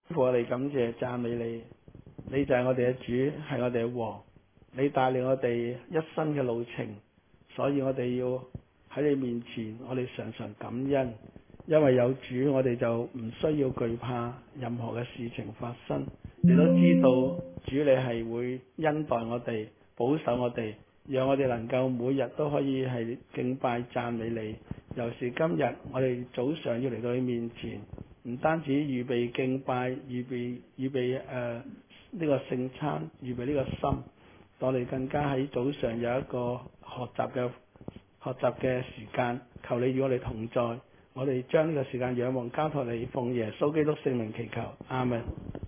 父，我哋感謝讚美你，你就係我哋嘅主，係我哋嘅王，你帶領我哋一生嘅路程，所以我哋要喺你面前，我哋常常感恩，因為有主，我哋就唔需要懼怕任何嘅事情發生。你都知道主你係會恩待我哋，保守我哋，讓我哋能夠每日都可以係敬拜讚美你。尤其是今日我哋早上要嚟到你面前，唔單止預備敬拜，預備呢個聖餐，預備呢個心，我哋更加喺早上有一個學習嘅時間，求你與我哋同在，我哋將呢個時間仰望交託你，奉耶穌基督聖名祈求，阿門。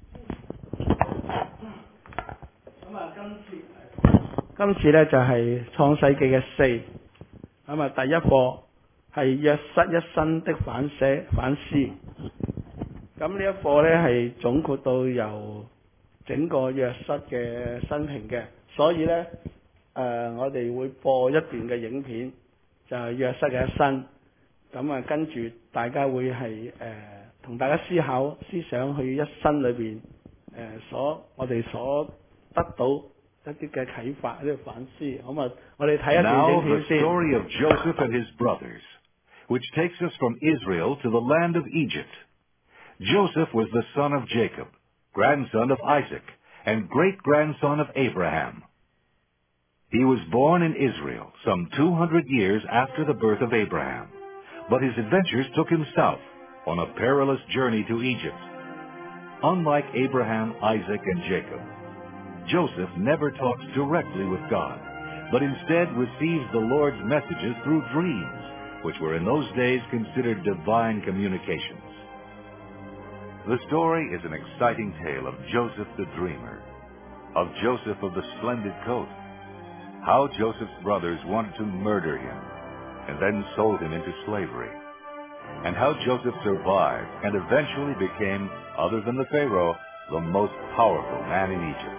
咁啊，今次呢就係創世記嘅4，咁啊第一課係約瑟一生的反思。咁呢一課呢係總括到由整個約瑟嘅生平嘅，所以呢，我哋會播一段嘅影片，就係約瑟嘅一生。咁啊，跟住大家會係同大家思想去一生裏邊我哋所得到一啲嘅啟發，一啲反思。咁啊，我哋睇一段影片先。 Now the story of Joseph and his brothers, which takes us from Israel to the land of Egypt. Joseph was the son of Jacob, grandson of Isaac, and great-grandson of Abraham. He was born in Israel some 200 years after the birth of Abraham, but his adventures took him south on a perilous journey to Egypt. Unlike Abraham, Isaac, and Jacob, Joseph never talks directly with God, but instead receives the Lord's messages through dreams, which were in those days considered divine communications. The story is an exciting tale of Joseph the dreamer, of Joseph of the splendid coat, how Joseph's brothers wanted to murder him and then sold him into slavery, and how Joseph survived and eventually became, other than the Pharaoh, the most powerful man in Egypt.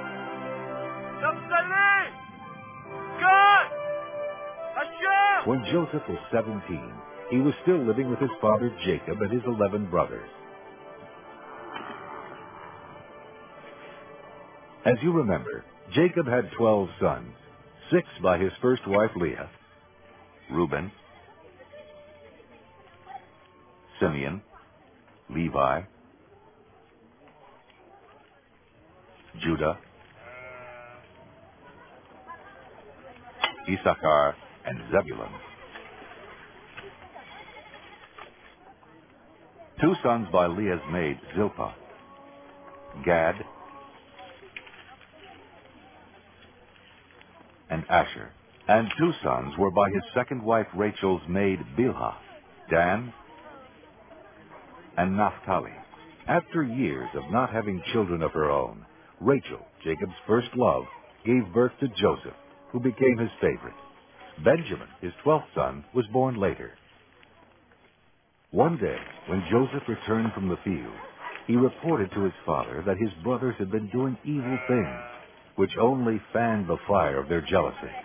When Joseph was 17, he was still living with his father Jacob and his 11 brothers. As you remember, Jacob had 12 sons, 6 by his first wife Leah: Reuben, Simeon, Levi, Judah, Issachar, and Zebulun. 2 sons by Leah's maid Zilpah: Gad and Asher. And 2 sons were by his second wife Rachel's maid Bilhah: Dan and Naphtali. After years of not having children of her own, Rachel, Jacob's first love, gave birth to Joseph, who became his favorite. Benjamin, his 12th son, was born later. One day, when Joseph returned from the field, he reported to his father that his brothers had been doing evil things, which only fanned the fire of their jealousy.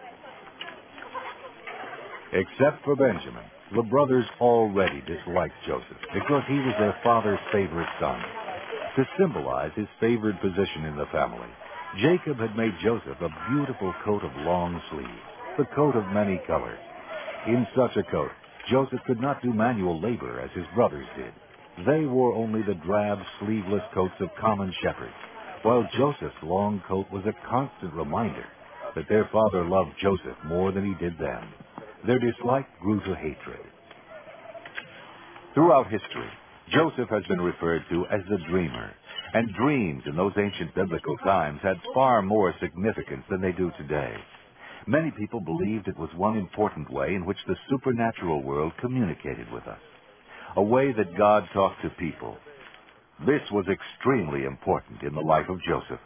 Except for Benjamin, the brothers already disliked Joseph because he was their father's favorite son. To symbolize his favored position in the family, Jacob had made Joseph a beautiful coat of long sleeves, the coat of many colors. In such a coat, Joseph could not do manual labor as his brothers did. They wore only the drab, sleeveless coats of common shepherds, while Joseph's long coat was a constant reminder that their father loved Joseph more than he did them. Their dislike grew to hatred. Throughout history, Joseph has been referred to as the dreamer, and dreams in those ancient biblical times had far more significance than they do today. Many people believed it was one important way in which the supernatural world communicated with us, a way that God talked to people. This was extremely important in the life of Joseph.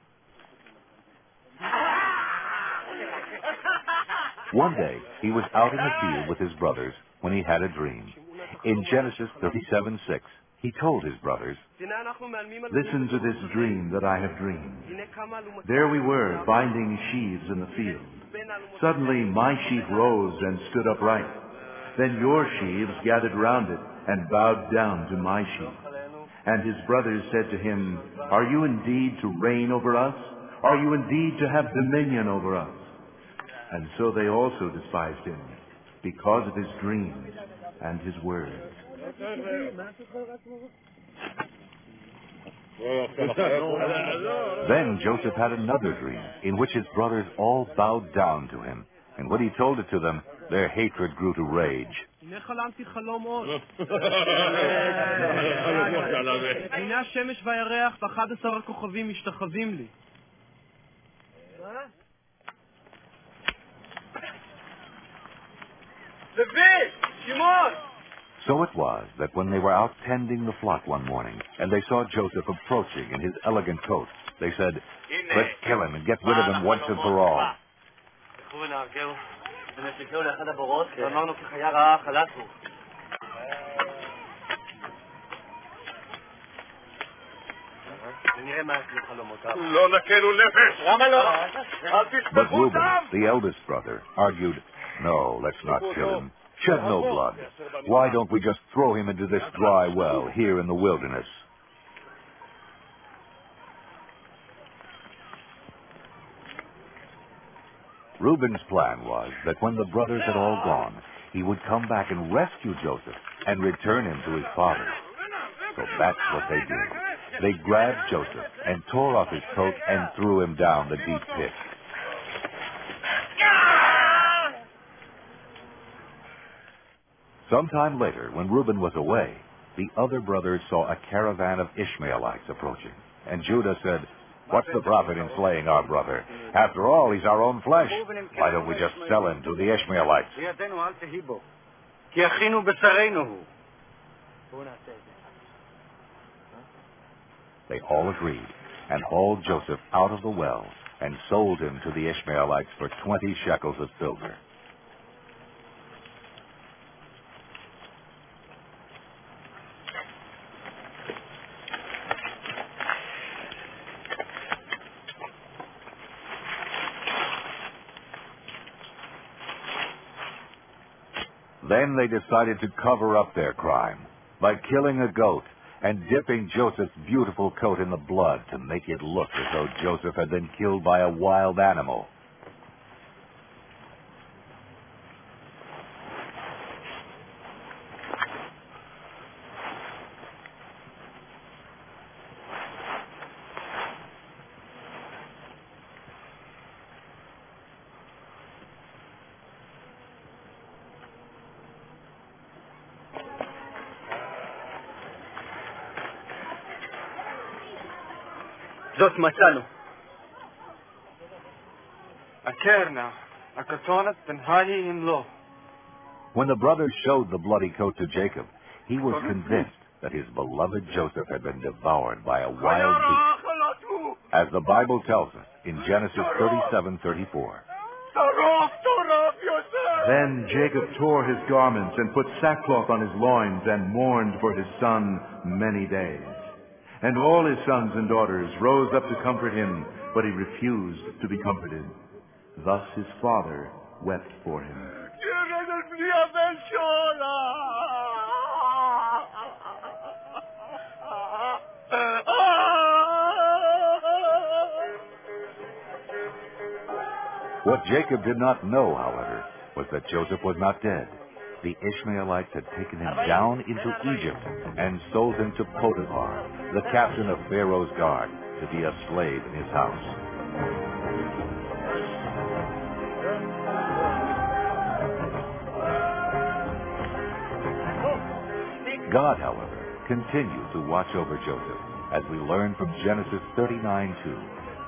One day, he was out in the field with his brothers when he had a dream. In Genesis 37:6, he told his brothers, "Listen to this dream that I have dreamed. There we were, binding sheaves in the field. Suddenly my sheaf rose and stood upright. Then your sheaves gathered round it and bowed down to my sheaf. And his brothers said to him, Are you indeed to reign over us? Are you indeed to have dominion over us? And so they also despised him, because of his dreams and his words. Then Joseph had another dream, in which his brothers all bowed down to him. And when he told it to them, their hatred grew to rage. הנה חלמתי חלום עוד. הנה השמש והירח ו11 הכוכבים משתחווים לי. So it was that when they were out tending the flock one morning, and they saw Joseph approaching in his elegant coat, they said, Let's kill him and get rid of him once and for all. But Reuben, the eldest brother, argued, No, let's not kill him. Shed no blood. Why don't we just throw him into this dry well here in the wilderness? Reuben's plan was that when the brothers had all gone, he would come back and rescue Joseph and return him to his father. So that's what they did. They grabbed Joseph and tore off his coat and threw him down the deep pit. Sometime later, when Reuben was away, the other brothers saw a caravan of Ishmaelites approaching. And Judah said, What's the profit in slaying our brother? After all, he's our own flesh. Why don't we just sell him to the Ishmaelites? They all agreed and hauled Joseph out of the well and sold him to the Ishmaelites for 20 shekels of silver. Then they decided to cover up their crime by killing a goat and dipping Joseph's beautiful coat in the blood to make it look as though Joseph had been killed by a wild animal. זאת מצאנו. הקרנה, הכתונת בן היי אם לא. When the brothers showed the bloody coat to Jacob, he was convinced that his beloved Joseph had been devoured by a wild beast, as the Bible tells us in Genesis 37:34. Then Jacob tore his garments and put sackcloth on his loins and mourned for his son many days. And all his sons and daughters rose up to comfort him, but he refused to be comforted. Thus his father wept for him. What Jacob did not know, however, was that Joseph was not dead. The Ishmaelites had taken him down into Egypt and sold him to Potiphar, the captain of Pharaoh's guard, to be a slave in his house. God, however, continued to watch over Joseph, as we learn from Genesis 39:2.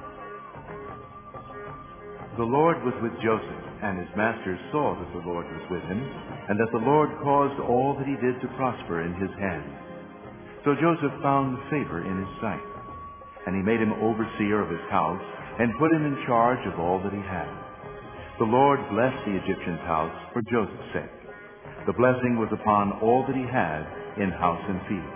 The Lord was with Joseph, and his masters saw that the Lord was with him, and that the Lord caused all that he did to prosper in his hand. So Joseph found favor in his sight, and he made him overseer of his house, and put him in charge of all that he had. The Lord blessed the Egyptian's house for Joseph's sake. The blessing was upon all that he had in house and field.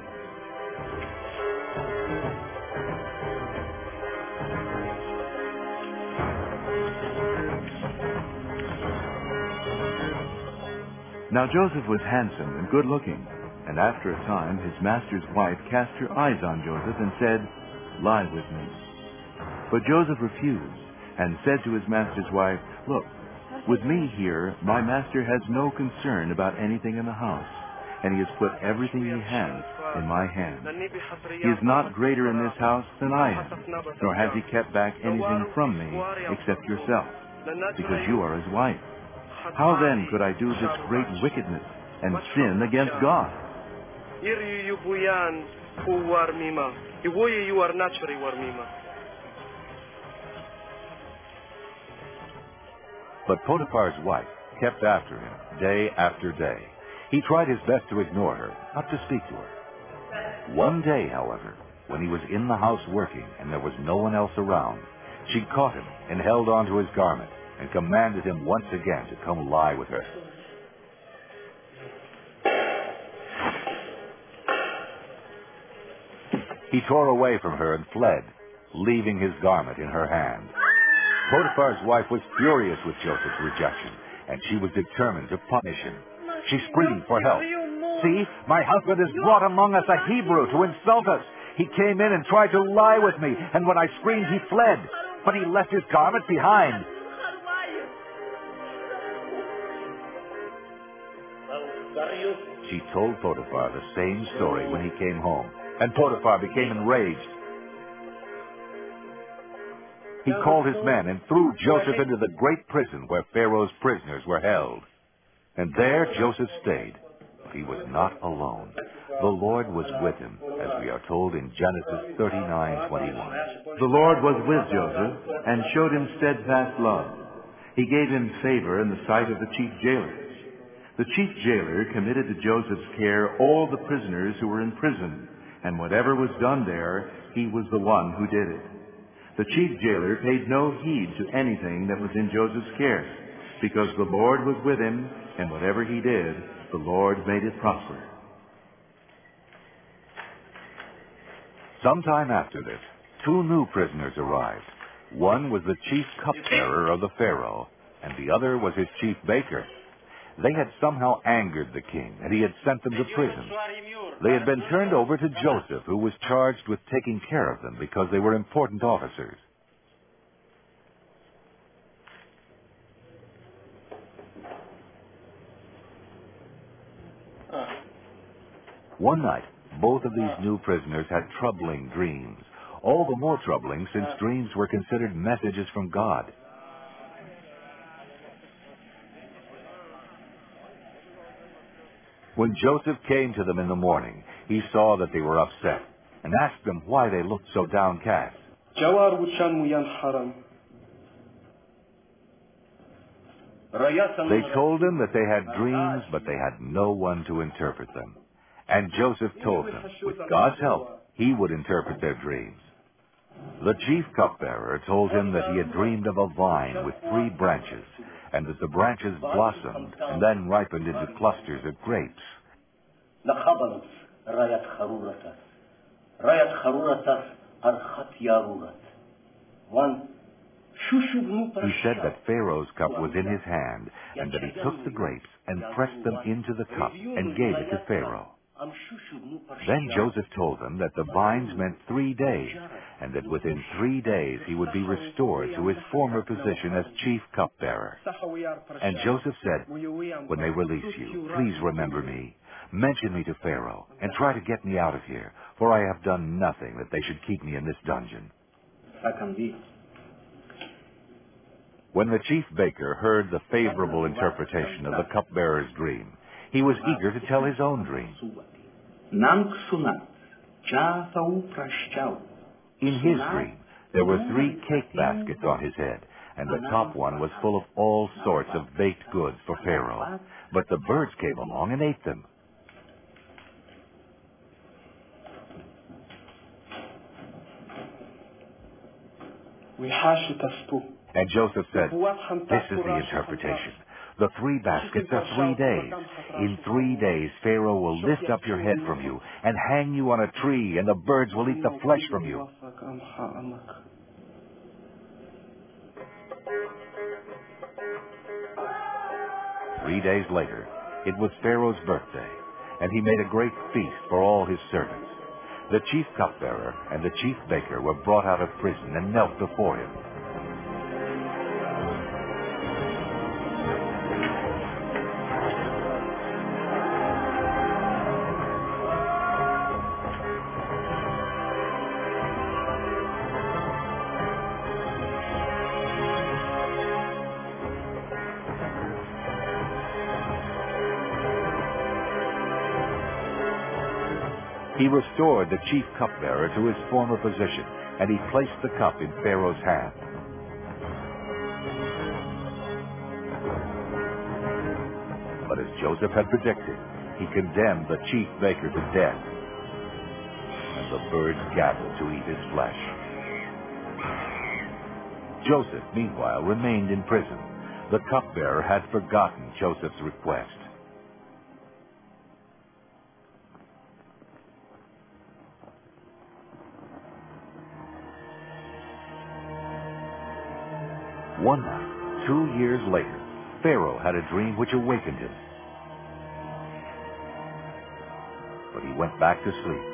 Now Joseph was handsome and good-looking, And after a time, his master's wife cast her eyes on Joseph and said, "Lie with me." But Joseph refused and said to his master's wife, "Look, with me here, my master has no concern about anything in the house, and he has put everything he has in my hand. He is not greater in this house than I am, nor has he kept back anything from me except yourself, because you are his wife. How then could I do this great wickedness and sin against God?" But Potiphar's wife kept after him day after day. He tried his best to ignore her, not to speak to her. One day, however, when he was in the house working and there was no one else around, she caught him and held on to his garment and commanded him once again to come lie with her. He tore away from her and fled, leaving his garment in her hand. Potiphar's wife was furious with Joseph's rejection, and she was determined to punish him. She screamed for help. "See, my husband has brought among us a Hebrew to insult us. He came in and tried to lie with me, and when I screamed, he fled. But he left his garment behind." She told Potiphar the same story when he came home, and Potiphar became enraged. He called his men and threw Joseph into the great prison where Pharaoh's prisoners were held. And there Joseph stayed. But he was not alone. The Lord was with him, as we are told in Genesis 39:21. The Lord was with Joseph and showed him steadfast love. He gave him favor in the sight of the chief jailers. The chief jailer committed to Joseph's care all the prisoners who were in prison, and whatever was done there, he was the one who did it. The chief jailer paid no heed to anything that was in Joseph's care, because the Lord was with him, and whatever he did, the Lord made it prosper. Sometime after this, 2 new prisoners arrived. One was the chief cupbearer of the Pharaoh, and the other was his chief baker. They had somehow angered the king, and he had sent them to prison. They had been turned over to Joseph, who was charged with taking care of them because they were important officers. One night, both of these new prisoners had troubling dreams. All the more troubling since dreams were considered messages from God. When Joseph came to them in the morning, he saw that they were upset and asked them why they looked so downcast. They told him that they had dreams, but they had no one to interpret them. And Joseph told them, with God's help, he would interpret their dreams. The chief cupbearer told him that he had dreamed of a vine with 3 branches, and that the branches blossomed and then ripened into clusters of grapes. He said that Pharaoh's cup was in his hand, and that he took the grapes and pressed them into the cup and gave it to Pharaoh. Then Joseph told them that the vines meant 3 days, and that within 3 days he would be restored to his former position as chief cupbearer. And Joseph said, "When they release you, please remember me. Mention me to Pharaoh, and try to get me out of here, for I have done nothing that they should keep me in this dungeon." When the chief baker heard the favorable interpretation of the cupbearer's dream, he was eager to tell his own dream. In his dream, there were 3 cake baskets on his head, and the top one was full of all sorts of baked goods for Pharaoh. But the birds came along and ate them. And Joseph said, "This is the interpretation. The 3 baskets are 3 days. In 3 days, Pharaoh will lift up your head from you and hang you on a tree, and the birds will eat the flesh from you." Three days later, it was Pharaoh's birthday, and he made a great feast for all his servants. The chief cupbearer and the chief baker were brought out of prison and knelt before him. He restored the chief cupbearer to his former position, and he placed the cup in Pharaoh's hand. But as Joseph had predicted, he condemned the chief baker to death, and the birds gathered to eat his flesh. Joseph, meanwhile, remained in prison. The cupbearer had forgotten Joseph's request. One night, 2 years later, Pharaoh had a dream which awakened him. But he went back to sleep.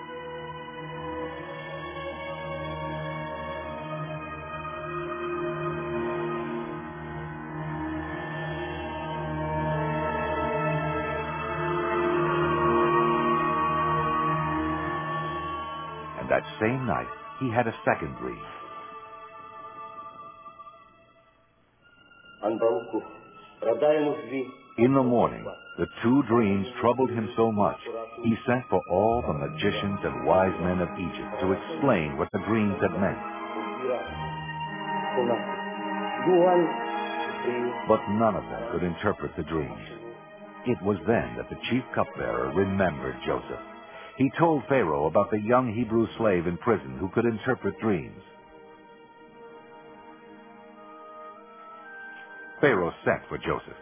And that same night, he had a second dream. In the morning, the two dreams troubled him so much, he sent for all the magicians and wise men of Egypt to explain what the dreams had meant. But none of them could interpret the dreams. It was then that the chief cupbearer remembered Joseph. He told Pharaoh about the young Hebrew slave in prison who could interpret dreams. Pharaoh sent for Joseph.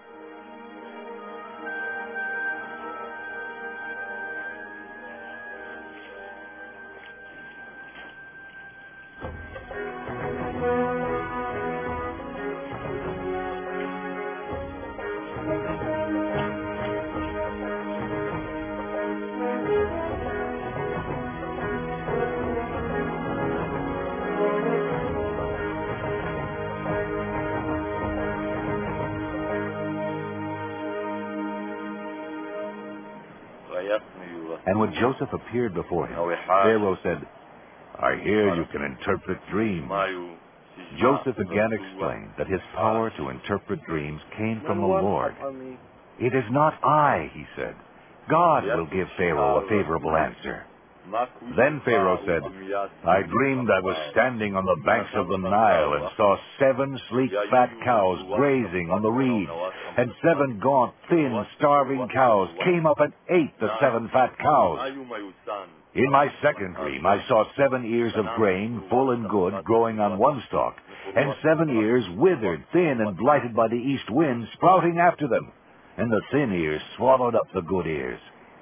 And when Joseph appeared before him, Pharaoh said, "I hear you can interpret dreams." Joseph again explained that his power to interpret dreams came from the Lord. "It is not I," he said. "God will give Pharaoh a favorable answer." Then Pharaoh said, "I dreamed I was standing on the banks of the Nile and saw 7 sleek fat cows grazing on the reeds, and 7 gaunt, thin, starving cows came up and ate the 7 fat cows. In my second dream I saw 7 ears of grain, full and good, growing on one stalk, and 7 ears withered, thin, and blighted by the east wind, sprouting after them, and the thin ears swallowed up the good ears."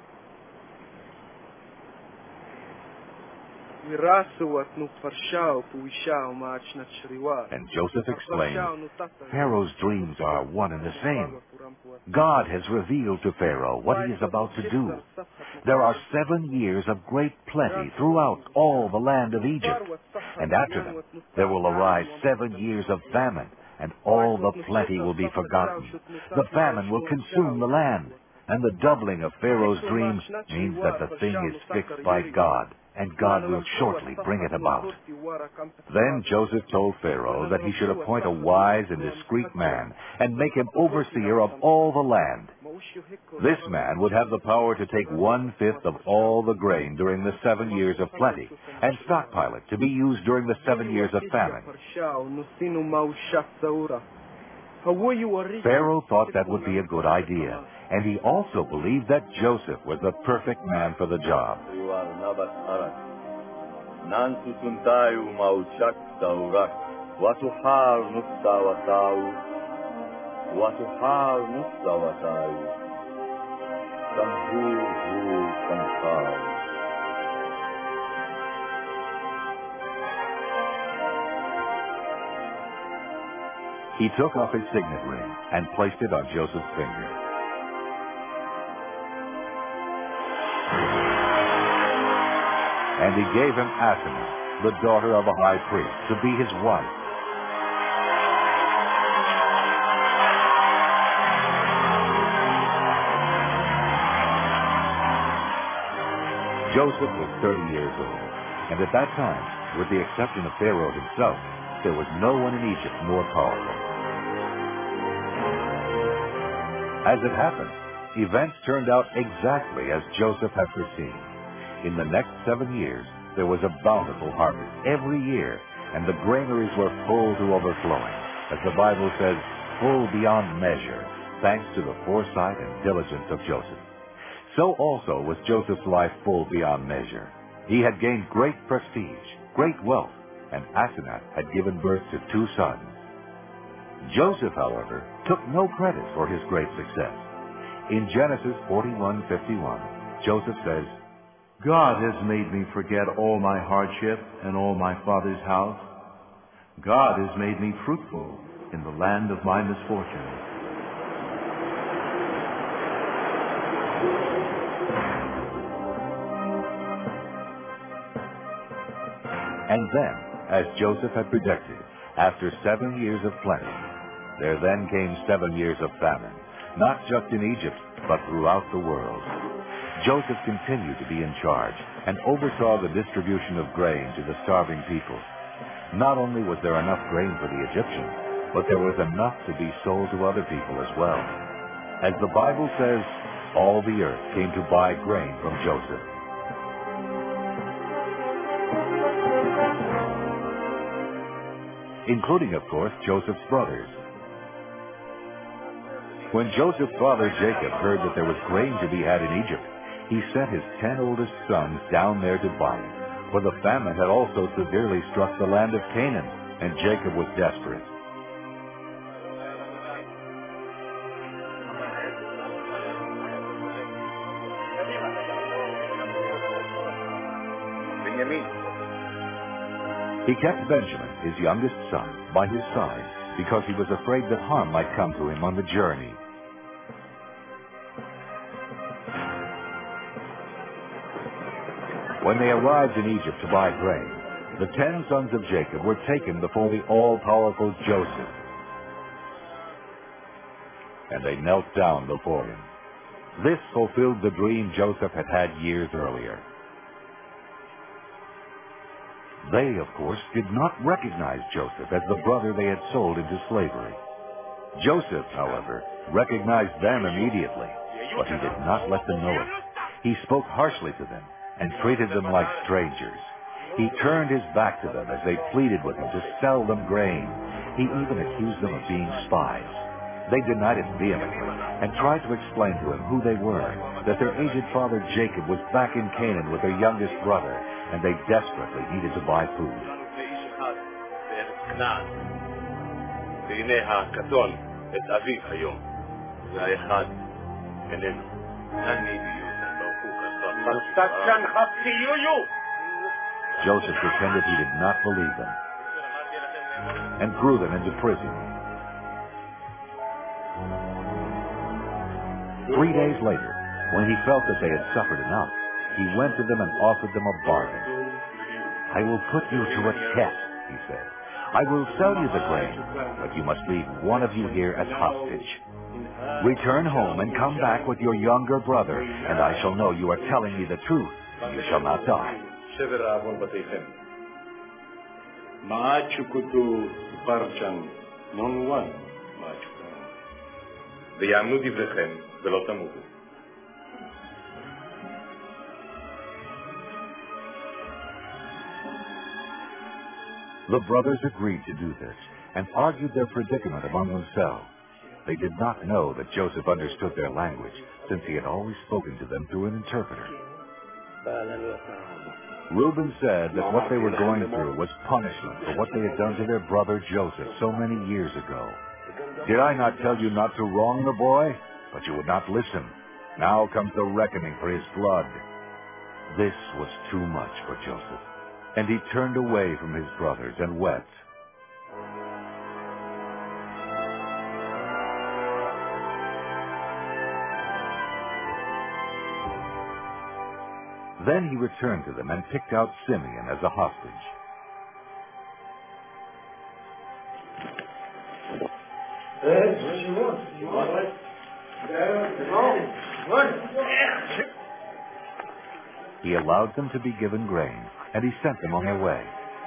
And Joseph explained, "Pharaoh's dreams are one and the same. God has revealed to Pharaoh what he is about to do. There are 7 years of great plenty throughout all the land of Egypt, and after them there will arise 7 years of famine, and all the plenty will be forgotten. The famine will consume the land, and the doubling of Pharaoh's dream means that the thing is fixed by God, and God will shortly bring it about." Then Joseph told Pharaoh that he should appoint a wise and discreet man and make him overseer of all the land. This man would have the power to take 1/5 of all the grain during the 7 years of plenty and stockpile it to be used during the 7 years of famine. Pharaoh thought that would be a good idea, and he also believed that Joseph was the perfect man for the job. He took off his signet ring and placed it on Joseph's finger. and he gave him Asenath, the daughter of a high priest, to be his wife. Joseph was 30 years old, and at that time, with the exception of Pharaoh himself, there was no one in Egypt more powerful. As it happened, events turned out exactly as Joseph had foreseen. In the next 7 years, there was a bountiful harvest every year, and the granaries were full to overflowing, as the Bible says, full beyond measure, thanks to the foresight and diligence of Joseph. So also was Joseph's life full beyond measure. He had gained great prestige, great wealth, and Asenath had given birth to 2 sons. Joseph, however, took no credit for his great success. In Genesis 41:51, Joseph says, God has made me forget all my hardship and all my father's house. God has made me fruitful in the land of my misfortune. And then, as Joseph had predicted, after 7 years of plenty, there then came 7 years of famine, not just in Egypt, but throughout the world. Joseph continued to be in charge and oversaw the distribution of grain to the starving people. Not only was there enough grain for the Egyptians, but there was enough to be sold to other people as well. As the Bible says, all the earth came to buy grain from Joseph. Including, of course, Joseph's brothers. When Joseph's father Jacob heard that there was grain to be had in Egypt, he sent his 10 oldest sons down there to buy it, for the famine had also severely struck the land of Canaan, and Jacob was desperate. He kept Benjamin, his youngest son, by his side, because he was afraid that harm might come to him on the journey. When they arrived in Egypt to buy grain, the 10 sons of Jacob were taken before the all-powerful Joseph, and they knelt down before him. This fulfilled the dream Joseph had had years earlier. They, of course, did not recognize Joseph as the brother they had sold into slavery. Joseph, however, recognized them immediately, but he did not let them know it. He spoke harshly to them and treated them like strangers. He turned his back to them as they pleaded with him to sell them grain. He even accused them of being spies. They denied it vehemently and tried to explain to him who they were, that their aged father Jacob was back in Canaan with their youngest brother, and they desperately needed to buy food. Joseph pretended he did not believe them and threw them into prison. 3 days later, when he felt that they had suffered enough, he went to them and offered them a bargain. "I will put you to a test," he said. "I will sell you the grain, but you must leave one of you here as hostage. Return home and come back with your younger brother, and I shall know you are telling me the truth. You shall not die." The brothers agreed to do this and argued their predicament among themselves. They did not know that Joseph understood their language, since he had always spoken to them through an interpreter. Reuben said that what they were going through was punishment for what they had done to their brother Joseph so many years ago. "Did I not tell you not to wrong the boy? But you would not listen. Now comes the reckoning for his blood." This was too much for Joseph, and he turned away from his brothers and wept. Then he returned to them and picked out Simeon as a hostage. He allowed them to be given grain, and he sent them on their way.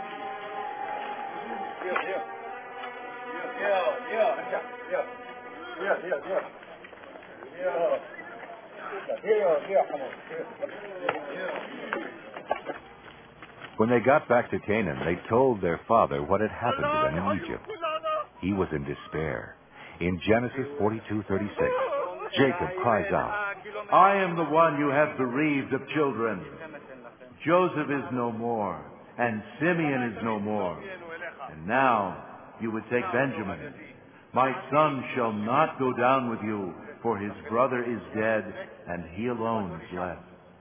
When they got back to Canaan, they told their father what had happened to them in Egypt. He was in despair. In Genesis 42:36, Jacob cries out, I am the one you have bereaved of children. Joseph is no more, and Simeon is no more. And now you would take Benjamin. My son shall not go down with you, for his brother is dead, and he alone is left.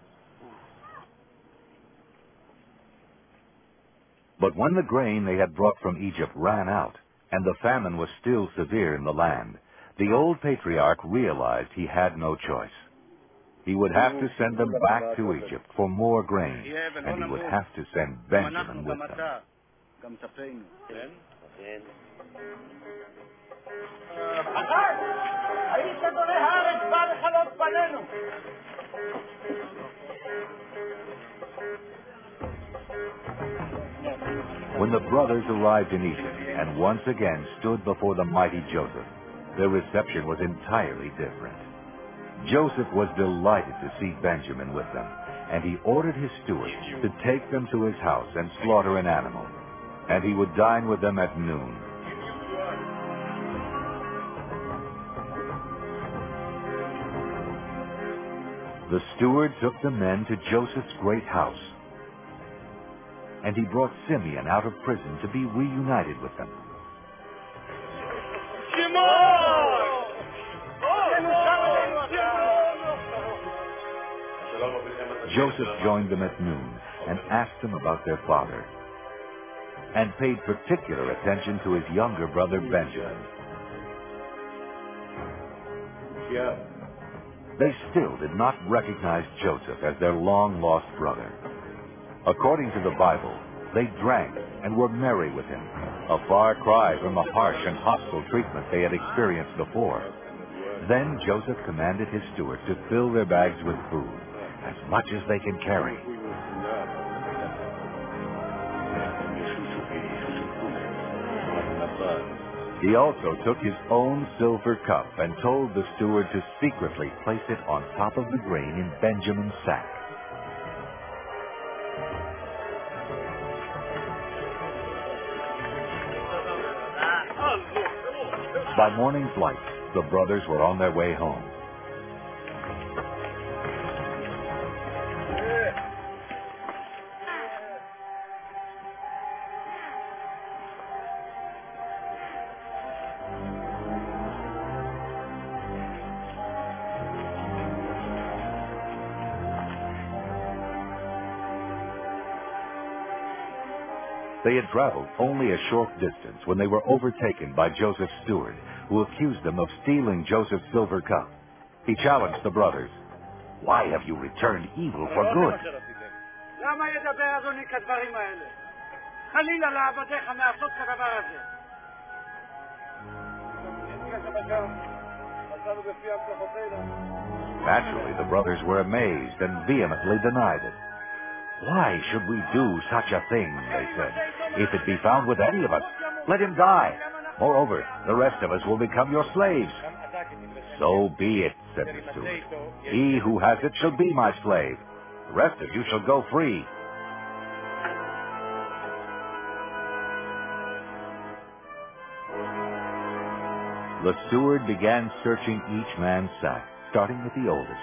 But when the grain they had brought from Egypt ran out, and the famine was still severe in the land, the old patriarch realized he had no choice. He would have to send them back to Egypt for more grain, and he would have to send Benjamin with them. When the brothers arrived in Egypt and once again stood before the mighty Joseph, their reception was entirely different. Joseph was delighted to see Benjamin with them, and he ordered his steward to take them to his house and slaughter an animal, and he would dine with them at noon. The steward took the men to Joseph's great house, and he brought Simeon out of prison to be reunited with them. Joseph joined them at noon and asked them about their father, and paid particular attention to his younger brother Benjamin. They still did not recognize Joseph as their long-lost brother. According to the Bible, they drank and were merry with him, a far cry from the harsh and hostile treatment they had experienced before. Then Joseph commanded his steward to fill their bags with food, as much as they can carry. He also took his own silver cup and told the steward to secretly place it on top of the grain in Benjamin's sack. By morning's light, the brothers were on their way home. They had traveled only a short distance when they were overtaken by Joseph's steward, who accused them of stealing Joseph's silver cup. He challenged the brothers. "Why have you returned evil for good?" Naturally, the brothers were amazed and vehemently denied it. "Why should we do such a thing?" they said. "If it be found with any of us, let him die. Moreover, the rest of us will become your slaves." "So be it," said the steward. "He who has it shall be my slave. The rest of you shall go free." The steward began searching each man's sack, starting with the oldest.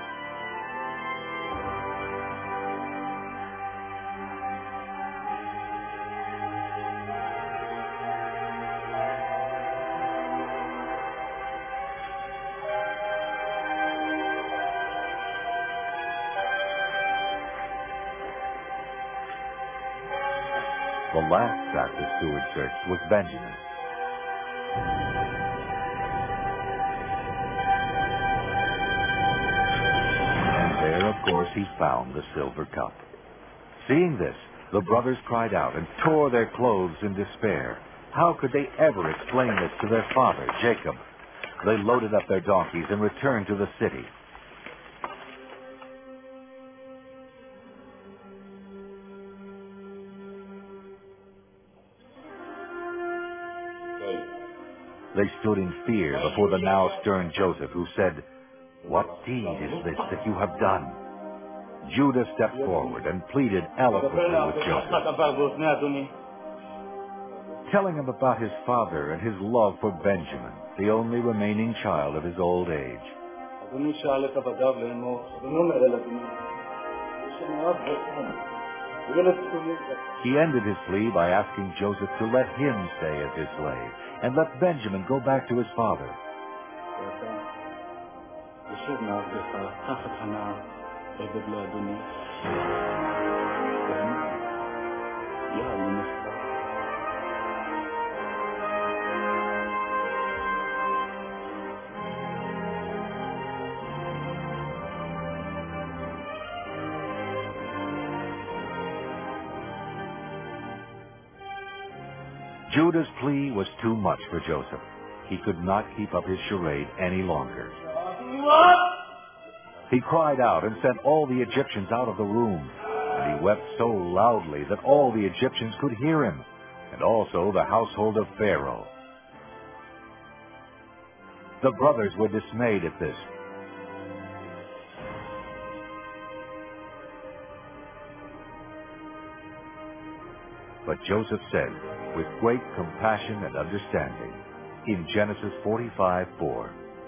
The last sack the steward searched was Benjamin's. And there, of course, he found the silver cup. Seeing this, the brothers cried out and tore their clothes in despair. How could they ever explain this to their father, Jacob? They loaded up their donkeys and returned to the city. They stood in fear before the now stern Joseph, who said, "What deed is this that you have done?" Judah stepped forward and pleaded eloquently with Joseph, telling him about his father and his love for Benjamin, the only remaining child of his old age. He ended his plea by asking Joseph to let him stay as his slave and let Benjamin go back to his father. Judah's plea was too much for Joseph. He could not keep up his charade any longer. He cried out and sent all the Egyptians out of the room, and he wept so loudly that all the Egyptians could hear him, and also the household of Pharaoh. The brothers were dismayed at this. But Joseph said, with great compassion and understanding, in Genesis 45:4,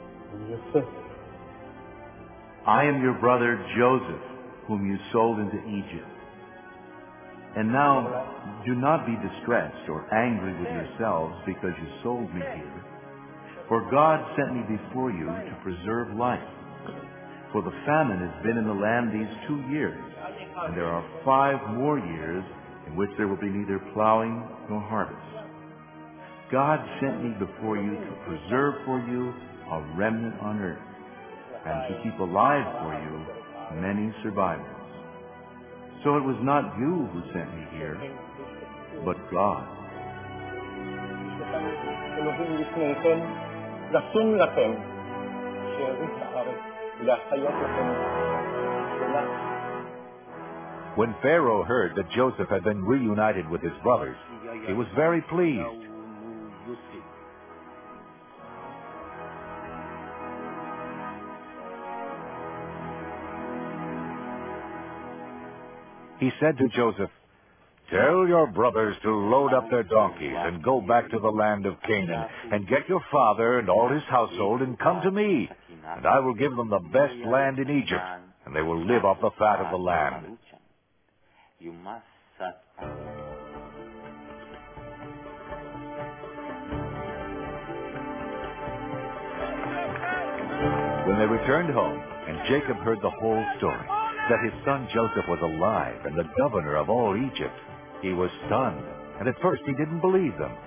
I am your brother Joseph, whom you sold into Egypt. And now, do not be distressed or angry with yourselves because you sold me here. For God sent me before you to preserve life. For the famine has been in the land these 2 years, and there are 5 more years in which there will be neither plowing nor harvest. God sent me before you to preserve for you a remnant on earth, and to keep alive for you many survivors. So it was not you who sent me here, but God. When Pharaoh heard that Joseph had been reunited with his brothers, he was very pleased. He said to Joseph, "Tell your brothers to load up their donkeys and go back to the land of Canaan, and get your father and all his household and come to me, and I will give them the best land in Egypt, and they will live off the fat of the land." When they returned home, and Jacob heard the whole story, that his son Joseph was alive and the governor of all Egypt, he was stunned, and at first he didn't believe them.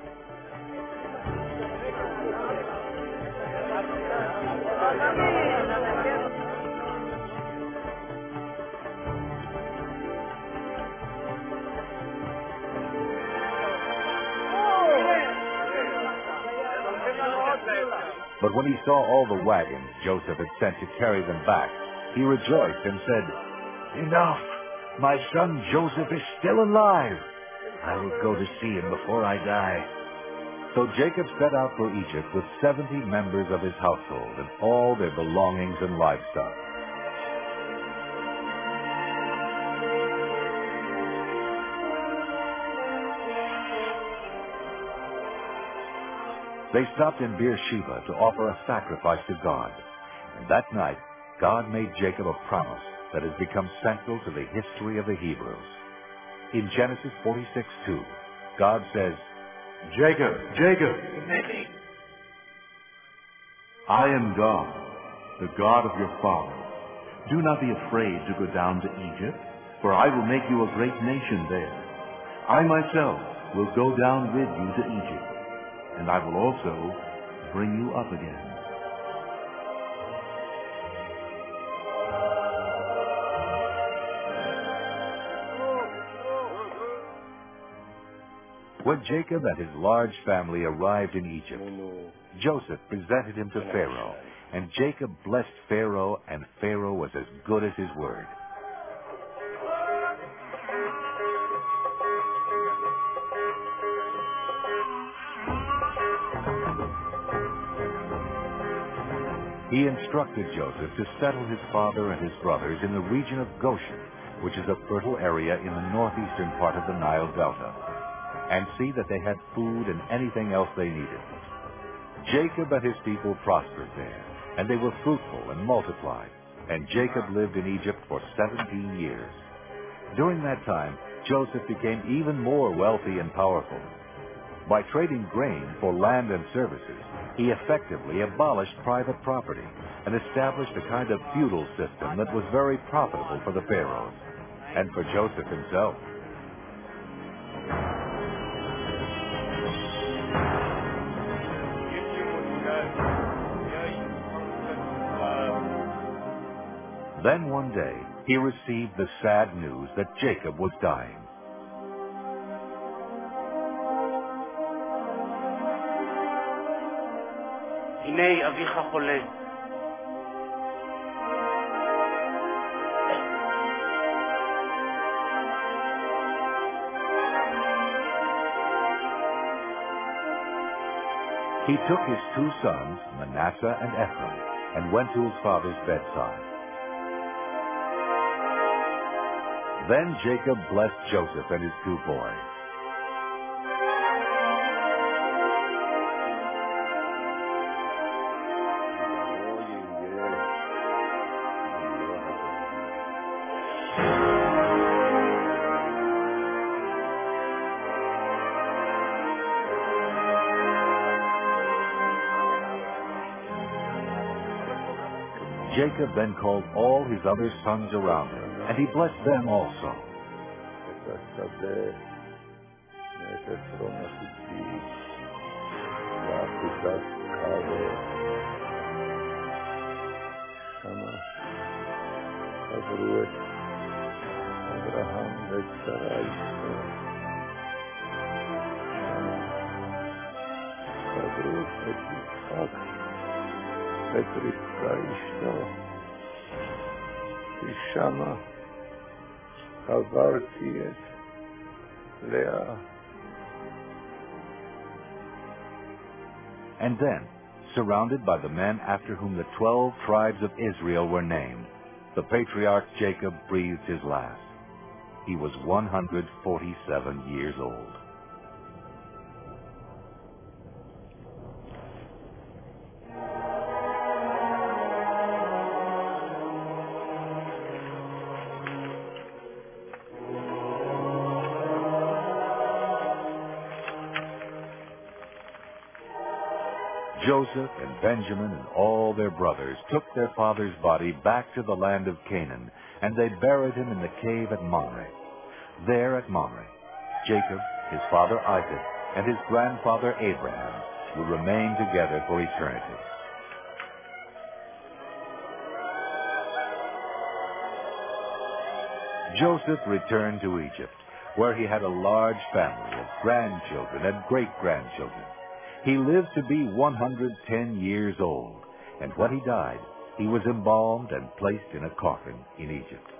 But when he saw all the wagons Joseph had sent to carry them back, he rejoiced and said, "Enough! My son Joseph is still alive. I will go to see him before I die." So Jacob set out for Egypt with 70 members of his household and all their belongings and livestock. They stopped in Beersheba to offer a sacrifice to God. And that night, God made Jacob a promise that has become central to the history of the Hebrews. In Genesis 46:2, God says, Jacob, Jacob, I am God, the God of your father. Do not be afraid to go down to Egypt, for I will make you a great nation there. I myself will go down with you to Egypt, and I will also bring you up again. When Jacob and his large family arrived in Egypt, Joseph presented him to Pharaoh, and Jacob blessed Pharaoh, and Pharaoh was as good as his word. He instructed Joseph to settle his father and his brothers in the region of Goshen, which is a fertile area in the northeastern part of the Nile Delta, and see that they had food and anything else they needed. Jacob and his people prospered there, and they were fruitful and multiplied, and Jacob lived in Egypt for 17 years. During that time, Joseph became even more wealthy and powerful. By trading grain for land and services, he effectively abolished private property and established a kind of feudal system that was very profitable for the pharaohs and for Joseph himself. Then one day, he received the sad news that Jacob was dying. הנה אביך חולה. He took his two sons, Manasseh and Ephraim, and went to his father's bedside. Then Jacob blessed Joseph and his two boys. Jacob then called all his other sons around him, and he blessed them also. And then, surrounded by the men after whom the 12 tribes of Israel were named, the patriarch Jacob breathed his last. He was 147 years old. Joseph and Benjamin and all their brothers took their father's body back to the land of Canaan, and they buried him in the cave at Mamre. There at Mamre, Jacob, his father Isaac, and his grandfather Abraham will remain together for eternity. Joseph returned to Egypt, where he had a large family of grandchildren and great-grandchildren. He lived to be 110 years old, and when he died, he was embalmed and placed in a coffin in Egypt.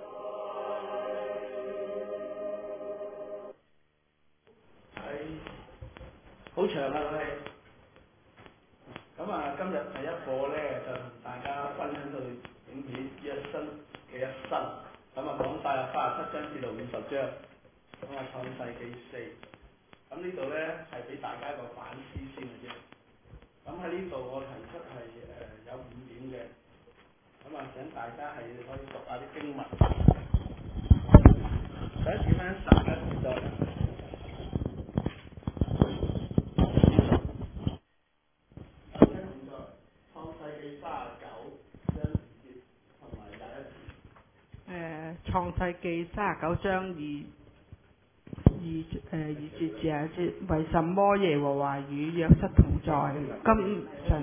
創世記39章二節至1節，為什麼耶和華與約瑟同在？今神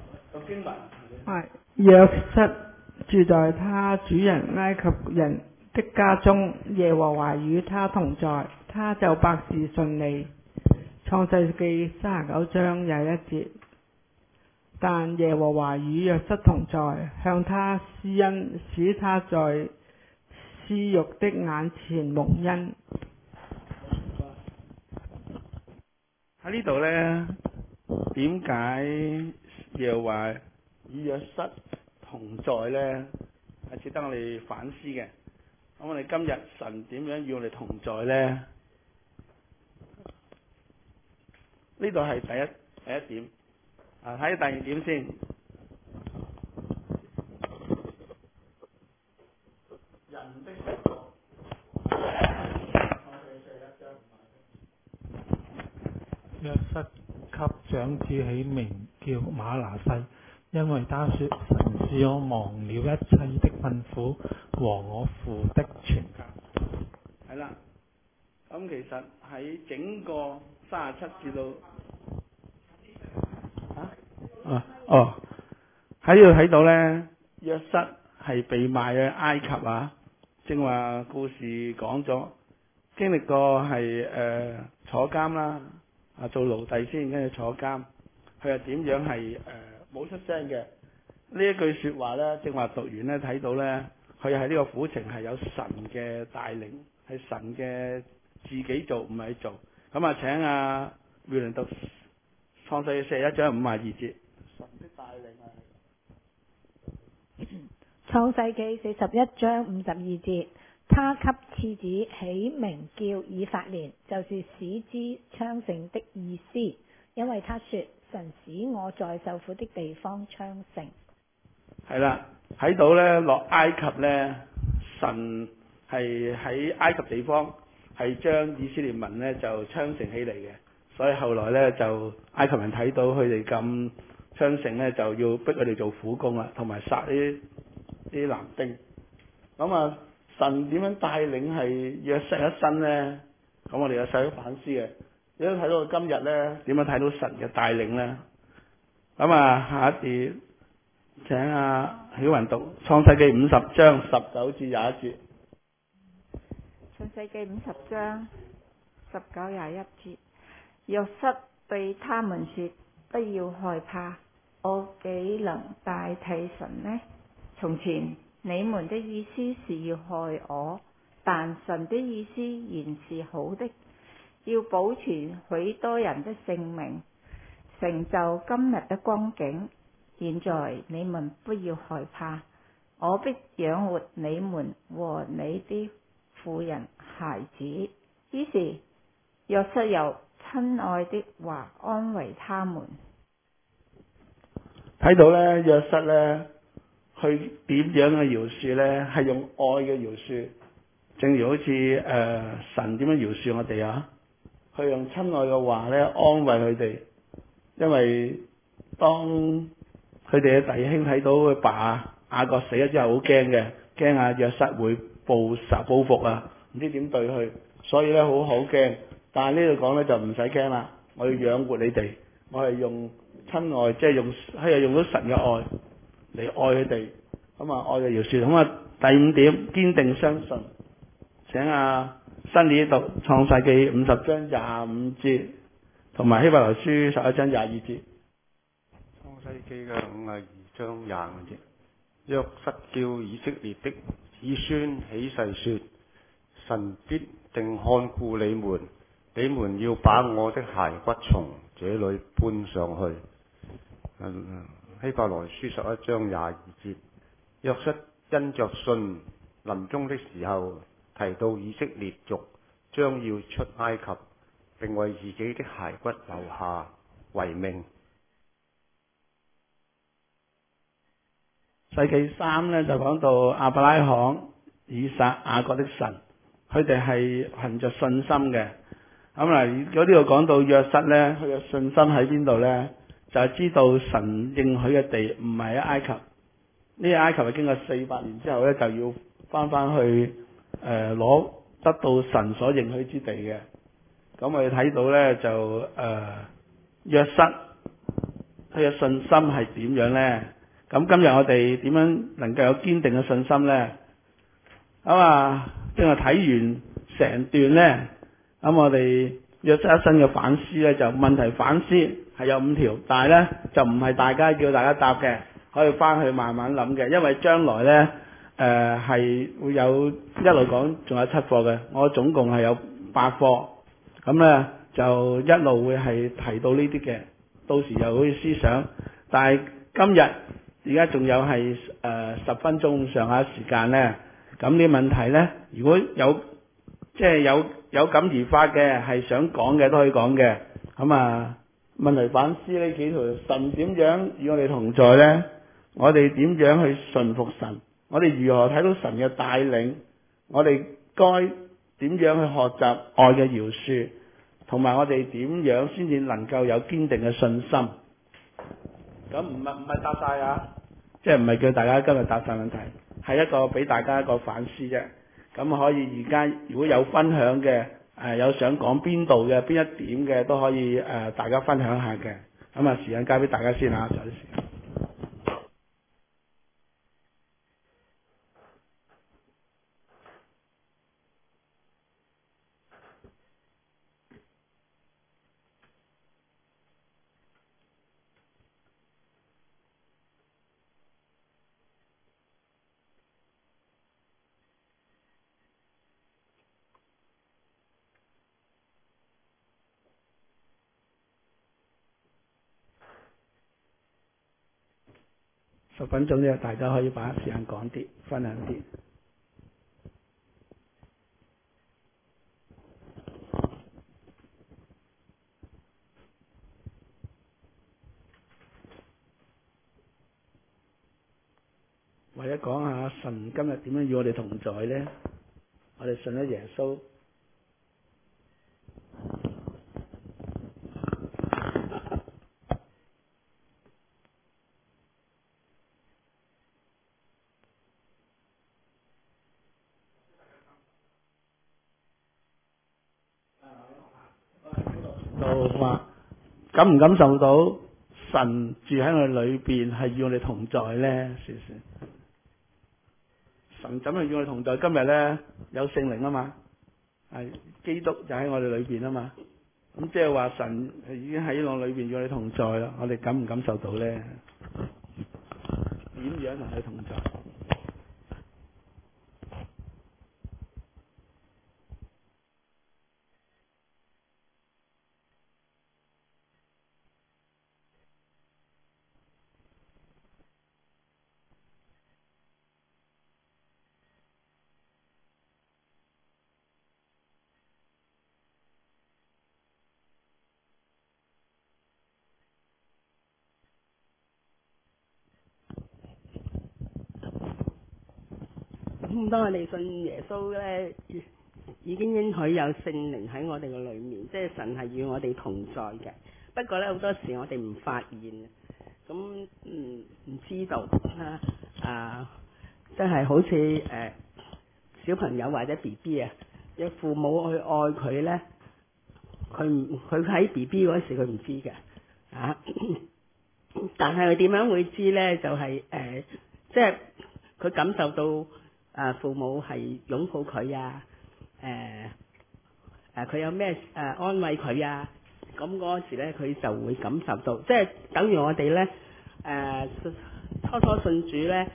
係約瑟住在他主人埃及人的家中，耶和華與他同在，他就百事順利。創世記39章21節。但耶和華與約瑟同在，向他施恩，使他在司獄的眼前蒙恩。 喺呢度呢，點解耶和華與約瑟同在呢？係值得我哋反思嘅。咁我哋今日神點樣與我哋同在呢？呢度係第一點。睇第二點先。人的約瑟給長子起名叫馬拿西，因為他說：神使我忘了一切的困苦和我父的全家。 係啦，咁其實喺整個37至到喺呢度睇到呢，約瑟係被賣去埃及啊，正話故事講咗，經歷過係坐監啦，做奴隸先，跟住坐監，佢又點樣係冇出聲嘅？呢一句說話呢，正話讀完呢，睇到呢，佢喺呢個苦情係有神嘅帶領，係神嘅自己做，唔係做。咁啊，請妙玲讀創世記41章52節。神的帶領創世記41章52節，他給次子起名叫以法蓮，就是使之昌盛的意思，因為他說：神使我在受苦的地方昌盛。 係啦，睇到呢落埃及呢，神係喺埃及地方係將以色列民呢就昌盛起嚟嘅，所以後來呢，就埃及人睇到佢哋咁昌盛呢，就要逼佢哋做苦工啦，同埋殺啲男丁。咁啊，神點樣帶領係約瑟一生呢？咁我哋有細反思嘅。你都睇到今日呢，點樣睇到神嘅帶領呢？咁啊，下一節請曉雲讀創世記50章19至21節。 創世記50章19、21節，約瑟對他們說：不要害怕，我豈能代替神呢？從前你們的意思是要害我，但神的意思原是好的，要保存許多人的性命，成就今日的光景。現在你們不要害怕，我必養活你們和你的婦人孩子。於是約瑟用親愛的話安慰他們。 睇到呢，約瑟呢，佢點樣嘅饒恕呢？係用愛嘅饒恕，正如好似神點樣饒恕我哋啊？佢用親愛嘅話呢安慰佢哋，因為當佢哋嘅弟兄睇到佢爸雅各死咗之後，好驚嘅，驚約瑟會報復啊，唔知點對佢，所以呢好驚。但係呢度講呢，就唔使驚啦，我要養活你哋，我係用親愛，即係係用到神嘅愛嚟愛佢哋。咁啊，愛嘅饒恕。咁啊，第5點，堅定相信。請新年讀創世記50章25節，同埋希伯來書11章22節。 創世記嘅52章25節，約瑟叫以色列的子孫起誓說：神必定看顧你們，你們要把我的骸骨從這裏搬上去。希伯來書11章22節，約瑟因着信，臨終的時候提到以色列族將要出埃及，並為自己的骸骨留下遺命。 世記3呢，就講到亞伯拉罕、以撒、雅各的神，佢哋係憑着信心嘅。咁如果呢度講到約瑟呢，佢嘅信心喺邊度呢？就係知道神應許嘅地唔係喺埃及，呢個埃及係經過400年之後呢，就要翻去攞得到神所應許之地嘅。咁我哋睇到呢，就約瑟佢嘅信心係點樣呢？咁今日我哋點樣能夠有堅定嘅信心呢？ 即係睇完成段呢，咁我哋約瑟一生嘅反思呢，就問題反思係有5條，但係呢，就唔係大家叫大家答嘅，可以翻去慢慢諗嘅，因為將來呢，係會有一路講仲有7課嘅，我總共係有8課，咁呢，就一路會係提到呢啲嘅，到時又會思想，但係今日而家仲有係10分鐘上下時間呢。咁啲問題呢，如果有即係有感而發嘅，係想講嘅都可以講嘅。咁問題反思呢幾條，神點樣與我哋同在呢？我哋點樣去順服神？我哋如何睇到神嘅帶領？我哋該點樣去學習愛嘅饒恕？同埋我哋點樣先至能夠有堅定嘅信心？咁唔係答晒啊！即係唔係叫大家今日答晒問題，係一個俾大家一個反思啫。咁可以而家如果有分享嘅，有想講邊度嘅邊一點嘅都可以大家分享下嘅。咁時間交俾大家先嚇，仲有啲時間。10分鐘呢，大家可以把時間講啲，分享啲。或者講下神今日點樣與我哋同在呢？我哋信咗耶穌。話感唔感受到神住喺我哋裏邊係與我哋同在呢？算算神怎樣與我哋同在？今日呢，有聖靈啊嘛，係基督就喺我哋裏邊啊嘛。咁即係話神已經喺我裏邊與我哋同在啦。我哋感唔感受到呢？點樣同佢同在？ 當我哋信耶穌咧，已經應許有聖靈喺我哋嘅裏面，即係神係與我哋同在嘅。不過咧，好多時我哋唔發現，咁唔知道即係好似小朋友或者 BB 啊，有父母去愛佢咧，佢喺 BB 嗰時佢唔知嘅但係佢點樣會知咧？就係即係佢感受到。父母係擁抱佢啊，佢有咩安慰佢啊，咁嗰時咧佢就會感受到，即係等於我哋咧初信主咧，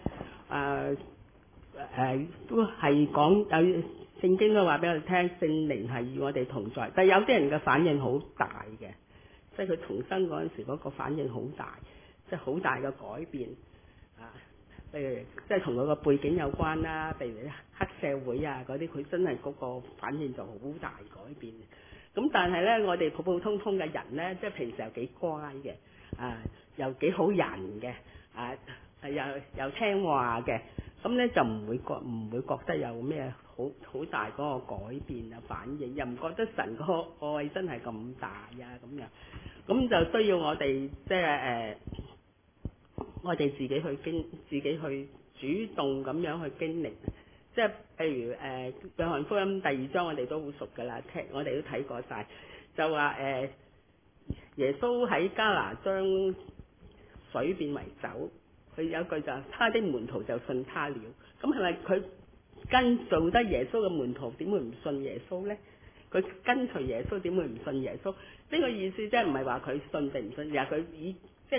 都係講有聖經都話俾我哋聽，聖靈係與我哋同在，但係有啲人嘅反應好大嘅，即係佢重生嗰陣時嗰個反應好大，即係好大嘅改變譬如即係同佢個背景有關啦，譬如黑社會啊嗰啲，佢真係嗰個反應就好大改變。咁但係咧，我哋普普通通嘅人咧，即係平時又幾乖嘅，又幾好人嘅，又聽話嘅，咁咧就唔會覺得有咩好大嗰個改變啊反應，又唔覺得神嗰個愛真係咁大啊咁樣，咁就需要我哋即係我哋自己去主動咁樣去經歷，即係譬如約翰福音第2章我哋都好熟噶啦，我哋都睇過晒，就話耶穌喺加拿將水變為酒，佢有一句就他的門徒就信他了，咁係咪佢做得耶穌嘅門徒，點會唔信耶穌呢？佢跟隨耶穌，點會唔信耶穌？呢個意思即係唔係話佢信定唔信，而係佢即係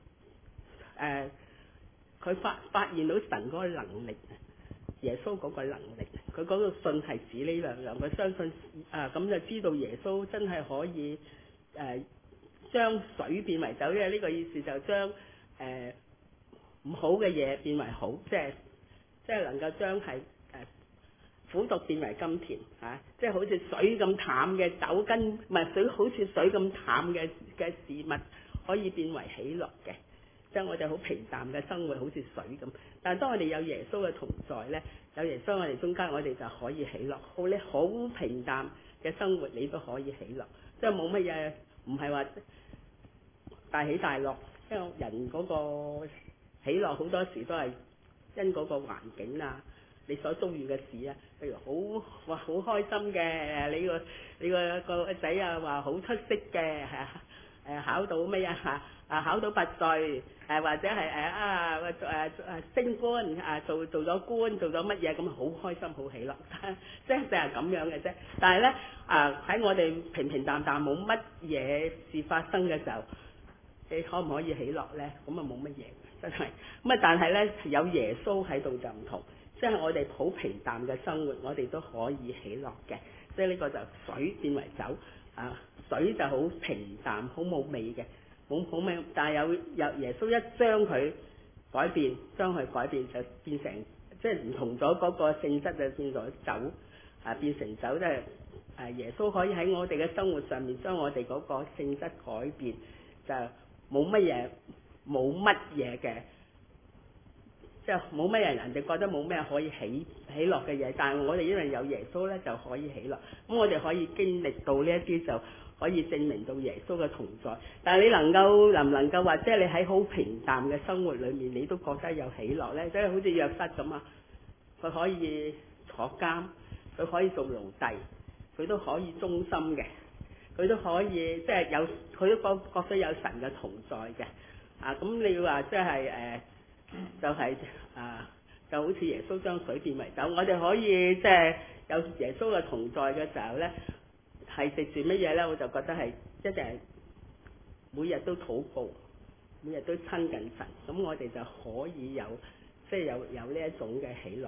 佢發現到神嗰個能力，耶穌嗰個能力，佢嗰個信係指呢兩樣，佢相信咁就知道耶穌真係可以將水變為酒，因為呢個意思就將唔好嘅嘢變為好，即係能夠將係苦毒變為甘甜即係好似水咁淡嘅酒跟唔係水，好似水咁淡嘅事物可以變為喜樂嘅。即係我哋好平淡嘅生活，好似水咁。但係當我哋有耶穌嘅同在咧，有耶穌我哋中間，我哋就可以喜樂。你好平淡嘅生活，你都可以喜樂。即係冇乜嘢，唔係話大起大落。因為人嗰個喜樂好多時都係因嗰個環境啊，你所遭遇嘅事啊。譬如好開心嘅，你個仔啊話好出色嘅考到咩考到拔萃或者係升官做咗官，做咗乜嘢咁好開心好喜樂，即係就係咁樣嘅啫。但係咧喺我哋平平淡淡冇乜嘢事發生嘅時候，你可唔可以喜樂咧？咁啊冇乜嘢，真係咁但係咧有耶穌喺度就唔同，即係我哋好平淡嘅生活，我哋都可以喜樂嘅。即係呢個就水變為酒水就好平淡，好冇味嘅。好味，但係有耶穌一將佢改變，就變成即係唔同咗嗰個性質，就變咗酒變成酒，即係耶穌可以喺我哋嘅生活上面將我哋嗰個性質改變，就冇乜嘢嘅，即係冇乜人哋覺得冇咩可以喜樂嘅嘢，但係我哋因為有耶穌咧就可以喜樂，咁我哋可以經歷到呢一啲就可以證明到耶穌嘅同在。但係你能唔能夠話，即係你喺好平淡嘅生活裏面，你都覺得有喜樂咧？即係好似約瑟咁啊，佢可以坐監，佢可以做奴隸，佢都可以忠心嘅，佢都可以即係佢都覺得有神嘅同在嘅。咁你話即係就係就好似耶穌將水變為酒，我哋可以即係有耶穌嘅同在嘅時候咧。係藉住乜嘢咧？我就覺得係一定係每日都禱告，每日都親近神，咁我哋就可以有即係有呢一種嘅喜樂。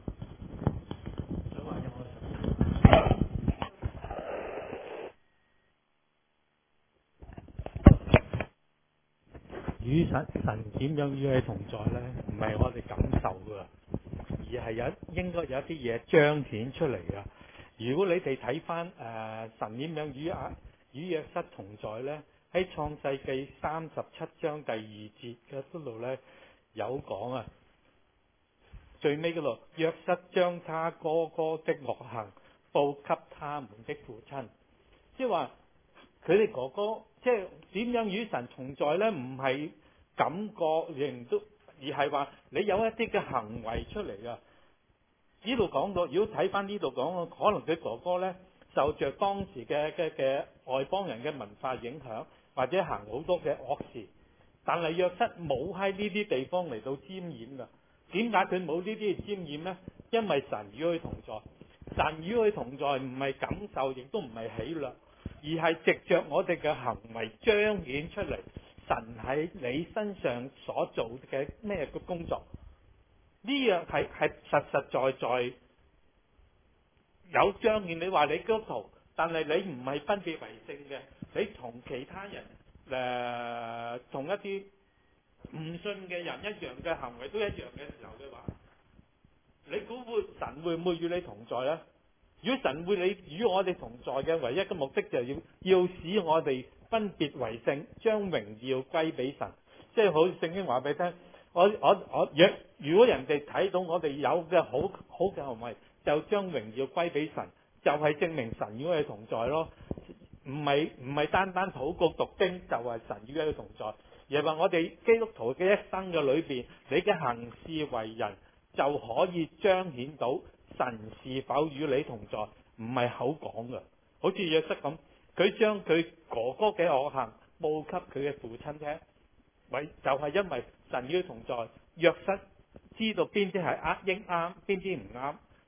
與神點樣與佢同在咧？唔係我哋感受噶，而係應該有一啲嘢彰顯出嚟噶。如果你哋睇翻神點樣與約瑟同在咧，喺創世記37章第2節嘅嗰度咧有講啊，最尾嗰度約瑟將他哥哥的惡行報給他們的父親，即係話佢哋哥哥即係點樣與神同在咧？唔係感覺認都，而係話你有一啲嘅行為出嚟啊！呢度講到，如果睇翻呢度講，可能佢哥哥咧受着當時嘅外邦人嘅文化影響，或者行好多嘅惡事，但係約瑟冇喺呢啲地方嚟到沾染噶。點解佢冇呢啲嘅沾染呢？因為神與佢同在，神與佢同在唔係感受，亦都唔係喜樂，而係藉着我哋嘅行為彰顯出嚟，神喺你身上所做嘅咩嘅工作。呢樣係實實在在有彰顯。你話你基督徒，但係你唔係分別為聖嘅，你同其他人同一啲唔信嘅人一樣嘅行為都一樣嘅時候嘅話，你估神會唔會與你同在咧？如果神會與我哋同在嘅唯一嘅目的就係要使我哋分別為聖，將榮耀歸俾神。即係好似聖經話俾你聽。如果人哋睇到我哋有嘅好嘅行為，就將榮耀歸俾神，就係證明神與我哋同在咯。唔係單單禱告讀經就係神與我哋同在，而係話我哋基督徒嘅一生嘅裏邊，你嘅行事為人就可以彰顯到神是否與你同在，唔係口講嘅。好似約瑟咁，佢將佢哥哥嘅惡行報給佢嘅父親聽。就係因為神與佢同在，約瑟知道邊啲係應啱，邊啲唔啱，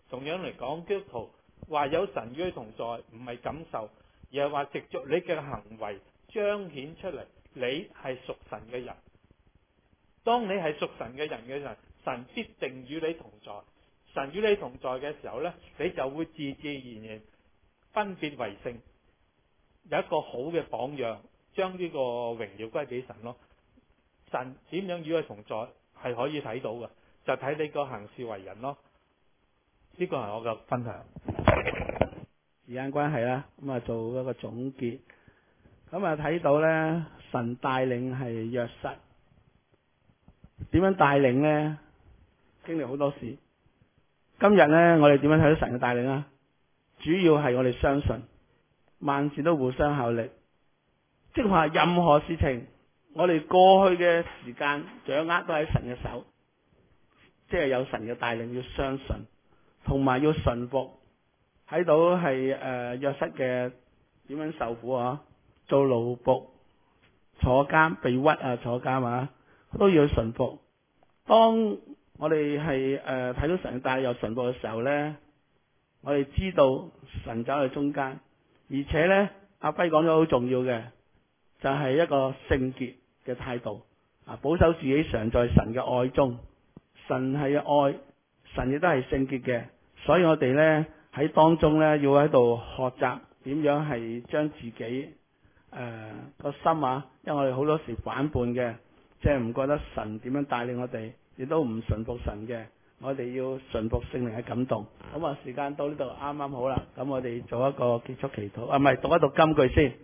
同樣嚟講，基督徒話有神與佢同在，唔係感受，而係話藉着你嘅行為彰顯出嚟，你係屬神嘅人。當你係屬神嘅人嘅時候，神必定與你同在。神與你同在嘅時候呢，你就會自自然然分別為聖，有一個好嘅榜樣，將呢個榮耀歸俾神咯。神點樣與佢同在係可以睇到嘅，就睇你個行事為人咯。呢個係我嘅分享。 時間關係啦，咁啊做一個總結。咁啊睇到呢，神帶領係約瑟，點樣帶領呢？經歷好多事。今日呢，我哋點樣睇到神嘅帶領啊？主要係我哋相信萬事都互相效力，即係話任何事情，我哋過去嘅時間掌握都喺神嘅手，即係有神嘅帶領，要相信，同埋要順服。睇到係約瑟嘅點樣受苦啊？做奴僕、坐監、被屈啊、坐監啊，都要順服。當我哋係睇到神嘅帶領又順服嘅時候呢，我哋知道神走喺中間，而且呢，阿輝講咗好重要嘅，就係一個聖潔嘅態度啊，保守自己常在神嘅愛中。神係愛，神亦都係聖潔嘅，所以我哋呢，喺當中呢，要喺度學習點樣係將自己個心啊，因為我哋好多時反叛嘅，即係唔覺得神點樣帶領我哋，亦都唔順服神嘅，我哋要順服聖靈嘅感動。咁啊，時間到呢度啱啱好啦，咁我哋做一個結束祈禱，唔係讀一讀金句先。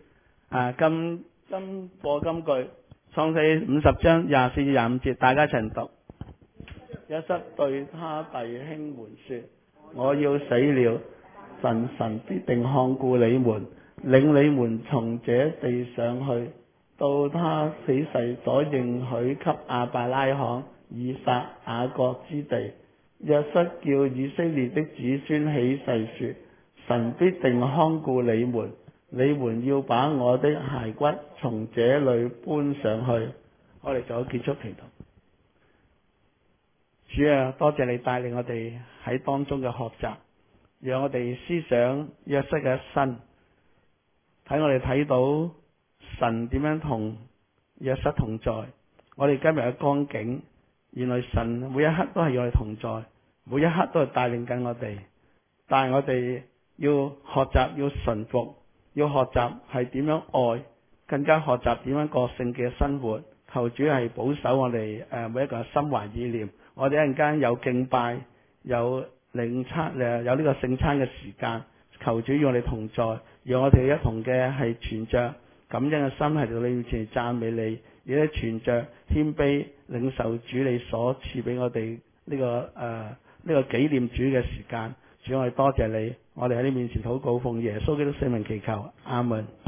播金句，創世50章24至25節，大家一齊讀。約瑟對他弟兄們說：我要死了，神必定看顧你們，領你們從這地上去，到他死世所應許給亞伯拉罕、以撒、雅各之地。約瑟叫以色列的子孫起誓說：神必定看顧你們，你們要把我的骸骨從這裏搬上去。我哋做結束祈禱。主啊，多謝你帶領我哋喺當中嘅學習，讓我哋思想約瑟嘅一生，睇我哋睇到神點樣同約瑟同在。我哋今日嘅光景，原來神每一刻都係與我哋同在，每一刻都係帶領緊我哋。但係我哋要學習，要順服，要學習係點樣愛，更加學習點樣過聖潔嘅生活。求主係保守我哋每一個人心懷意念。我哋一陣間有敬拜，有領餐有呢個聖餐嘅時間，求主與我哋同在，讓我哋一同嘅係存着感恩嘅心喺度你面前讚美你，亦都存着謙卑領受主你所賜俾我哋呢個紀念主嘅時間。主，我哋多謝你，我哋喺你面前禱告，奉耶穌基督聖名祈求，阿門。